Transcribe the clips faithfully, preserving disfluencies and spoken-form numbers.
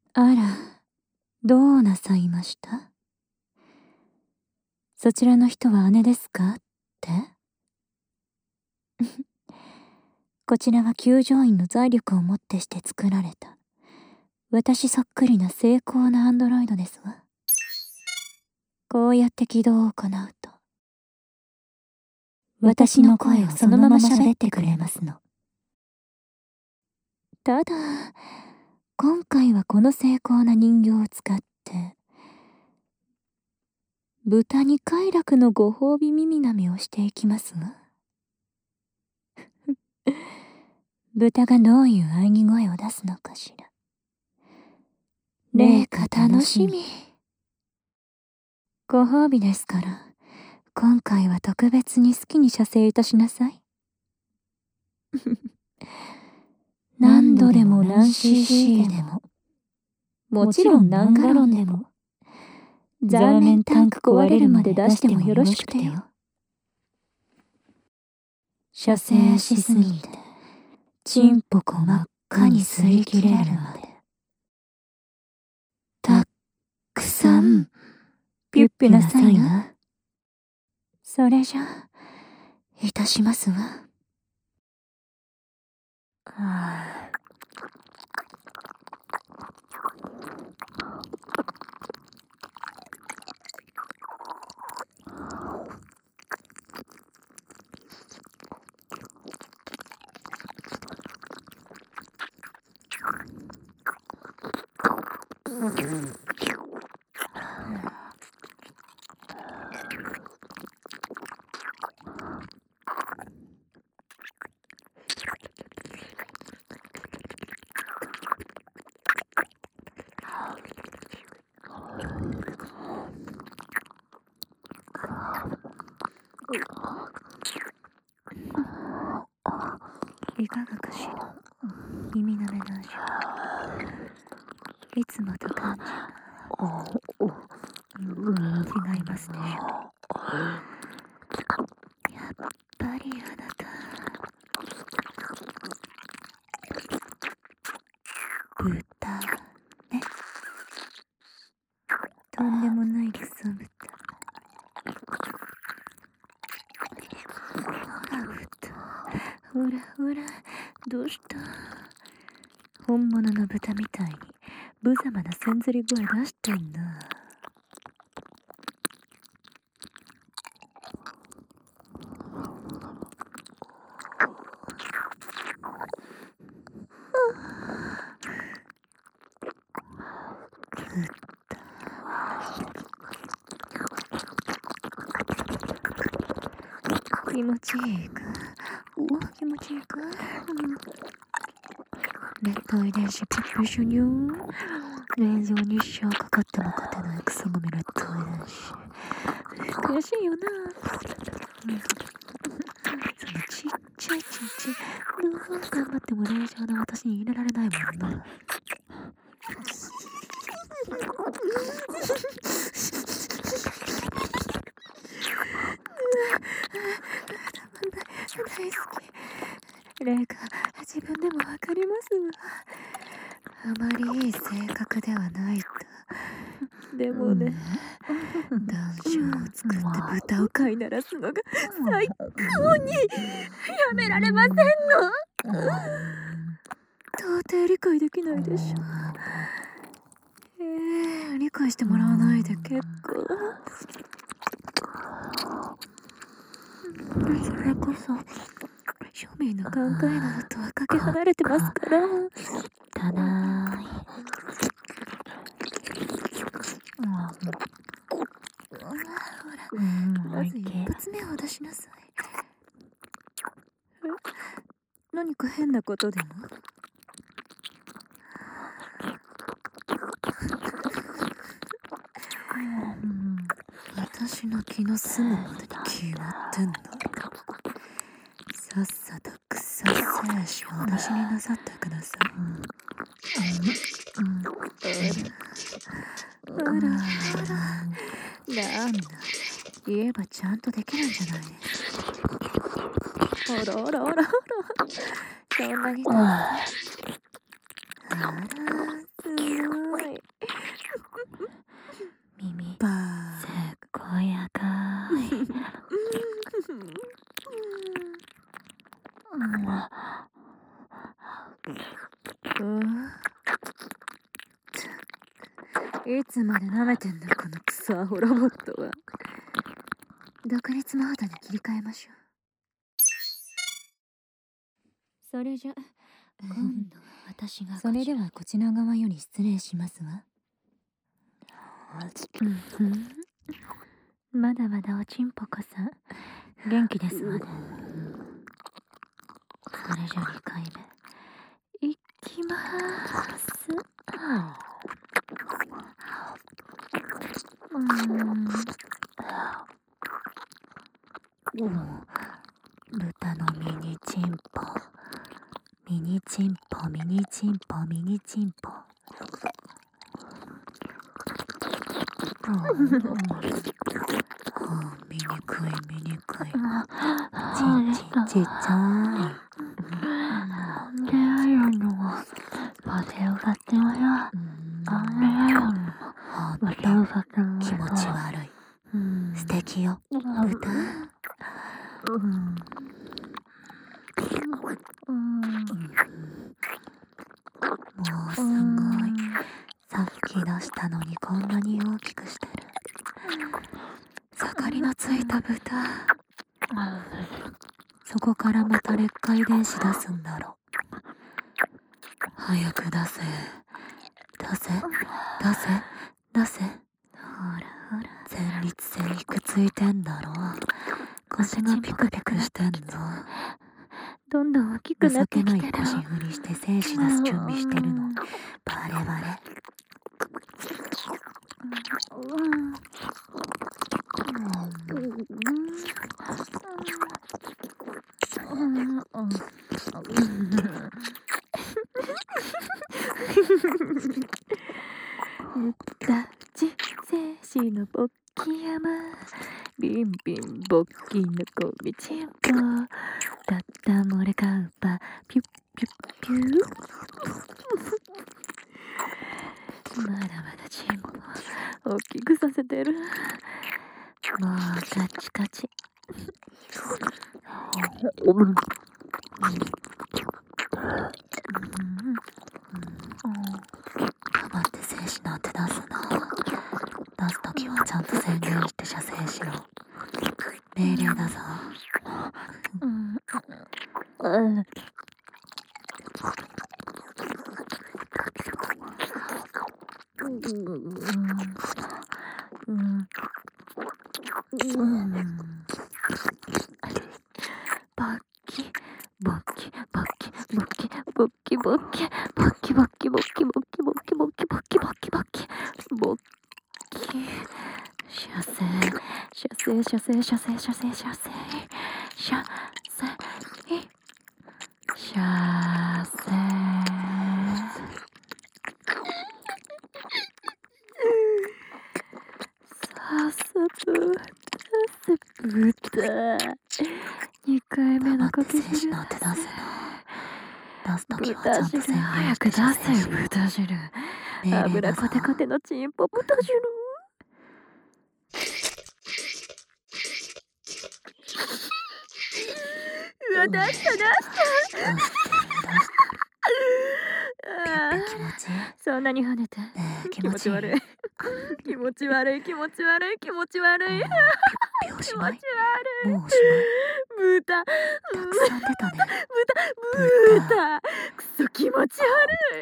あら、どうなさいました？そちらの人は姉ですかって？こちらは救助員の財力をもってして作られた、私そっくりな精巧なアンドロイドですわ。こうやって起動を行うと、私の声をそのまま喋ってくれますの。ただ、今回はこの精巧な人形を使って、豚に快楽のご褒美耳舐めをしていきますが。豚がどういう喘ぎ声を出すのかしら。麗華楽しみ。ご褒美ですから、今回は特別に好きに射精いたしなさい。何度でも何 シーシー でも、もちろん何ガロンでも、ザーメンタンク壊れるまで出してもよろしくてよ。射精しすぎて、チンポコ真っ赤に擦り切れるまで。たっくさん、ピュッピュなさいな。それじゃ、いたしますわ。ああ。いかがかしら、耳なめの味。いつもと感じが違いますでしょう。やっぱりあなた、豚ね。とんでもないクソ豚。ほらほら、どうした？本物の豚みたいに無様なせんずり声出してんな。気持ちいいか？お、気持ちいいか？熱帯遺伝子プップシュニュー。冷蔵に生かかっても勝てないクソゴミ熱帯遺伝子。悔しいよな。うん、そのちっちゃいちんちん、どう頑張っても冷静な私に入れられないもんな。大好き。麗華、自分でもわかりますわ。あまりいい性格ではないと。でもね、男女を作って豚を飼いならすのが最高にやめられませんの。到底理解できないでしょ。えー、理解してもらわないで結構。それこそ庶民の考えなどとはかけ離れてますから。たなーい。ほら、まず一発目を出しなさい。え、何か変なことでも？私の気の済むまでに決まってんだ。さっさと草精子を私になさってください。あらあら、なんだ、言えばちゃんとできるんじゃない。あらあらあらあら、そんなにだ。あら、すごい。 いつまで舐めてんだこのクソアホロボットは。独立モードに切り替えましょう。それじゃ今度は私がそれではこちら側より失礼しますわ。まだまだおちんぽこさん元気ですわね。それじゃにかいめいきまーす。うーん豚のミニチンポミニチンポミニチンポミニチンポミニクイミニクイちんちんちっちゃい。であるのバテを買ってもよ。あれやのまたうさっても気持ち悪い。素敵よ豚。もうすごい。さっき出したのにこんなに大きくしてる。盛りのついた豚。そこからまた劣化遺伝子出すんだろ。早く出せ出せ出せ出せ。ほらほら前立腺いくついてんだろ。腰がピクピクしてんぞ。どんどん大きくなってきてる。情けない腰振りして精子出す準備してるのバレバレ。ゆったち精子の勃起山ビンビン勃起のゴミチンポだった漏れカウパピュッピュッピューまだまだチンポ大きくさせてる。もうカチカチ。うん黙って精子なんて出すな。出すときはちゃんと宣言して射精しろ。命令だぞ。うんうんバッキバッキバッキバッキバッキバッキバッキバッキバッキバッキバッキバッキバッキバッキバッキバッキバッキ射精射精射精射精射精射精射精射精さっさと出せ豚。にかいめのかけ汁なんて出すな。出すときはちゃんと宣言早く出せよ豚汁。油コテコテのチンポ豚汁。うわ出した出したそんなに跳ねて気持ち悪い気持ち悪い気持ち悪い気持ち悪い気持ち悪い。もうおしまい。豚たくさん出たね。豚豚くそ気持ち悪い。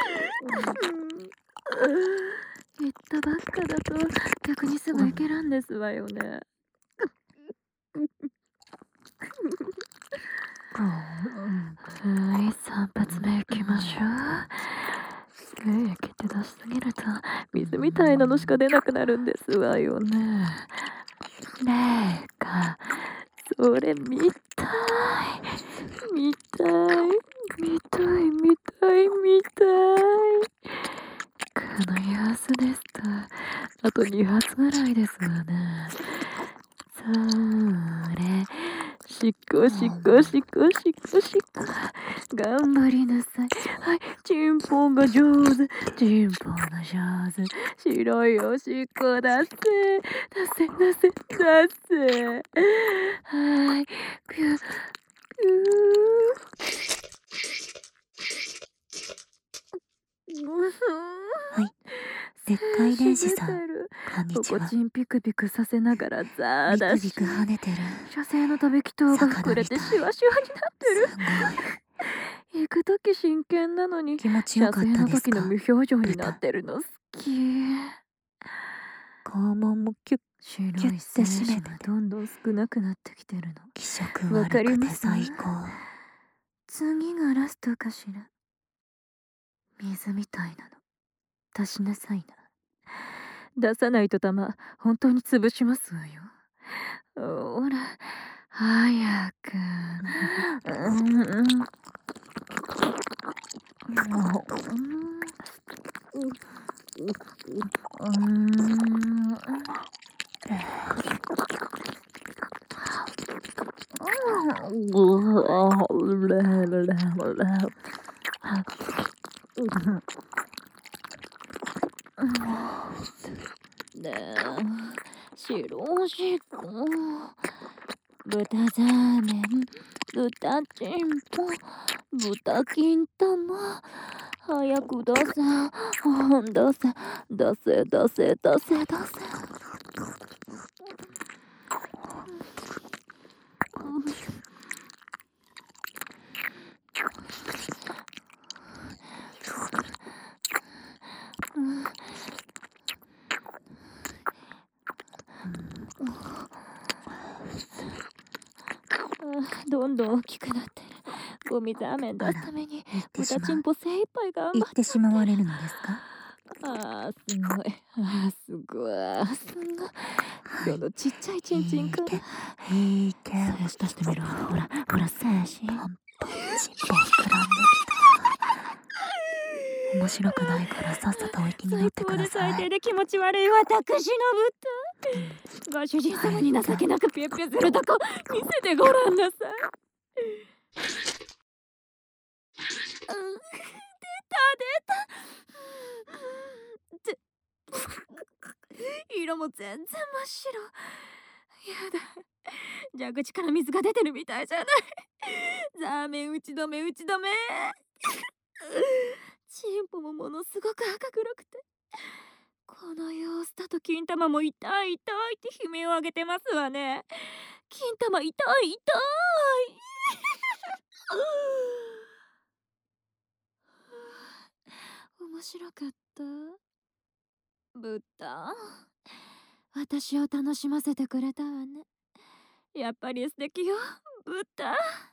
言ったばっかだと逆にすぐいけるんですわよね。はい、三発目いきましょう。液って出しすぎると水みたいなのしか出なくなるんですわよね。ねえか、それ見たい見たい見たい見たい見たい。この様子ですとあとに発ぐらいですわね。それしっこしっこしっこしっこしっこ頑張りなさい。はい、チンポが上手チンポが上手白いおしっこ出せ出せ出せ出せ。はいピューピューはい、 石灰電子さん、 しびれる。 こんにちは。 ここちんピクピクさせながらザービだし、 クビク跳ねてる。 射精のたべき塔が膨れてシワシワになってる。 すごい。 行く時真剣なのに気持ちよ射かっ精の時たですか？ の無表情になってるの好き。 肛門もキュッ白キュッい精て締めて子がどんどん少なくなってきてるの。 気色わか悪くてります最高。 次がラストかしら。水みたいなの出しなさいな。出さないと玉本当に潰しますわよ。ほら早く。ねえ、白おしっこ、豚ザーメン、豚チンポ、豚金玉、早く出せ、出せ、出せ、出せ、出せ、出せ。どんどん大きくなってる。ゴミザーメン出すために豚チンポ精一杯頑張言ってしまわれるのですか？ あーすごい。あーすごい。あーすごい。そのちっちゃいチンチンからいいけ精子出してみろ。ほらほら精子。 ポンポンチンポン膨らんできた。面白くないからさっさとお行きになってくださ最高で最低い。 で気持ち悪い私の豚。ご主人様に情けなくピュッピュするとこ見せてごらんなさい。うん、出た出た。色も全然真っ白。やだ。蛇口から水が出てるみたいじゃない。ザーメン打ち止め打ち止め。チンポもものすごく赤黒くて、この様子だと金玉も痛い痛いって悲鳴を上げてますわね。金玉痛い痛い。面白かった。豚、私を楽しませてくれたわね。やっぱり素敵よ、豚。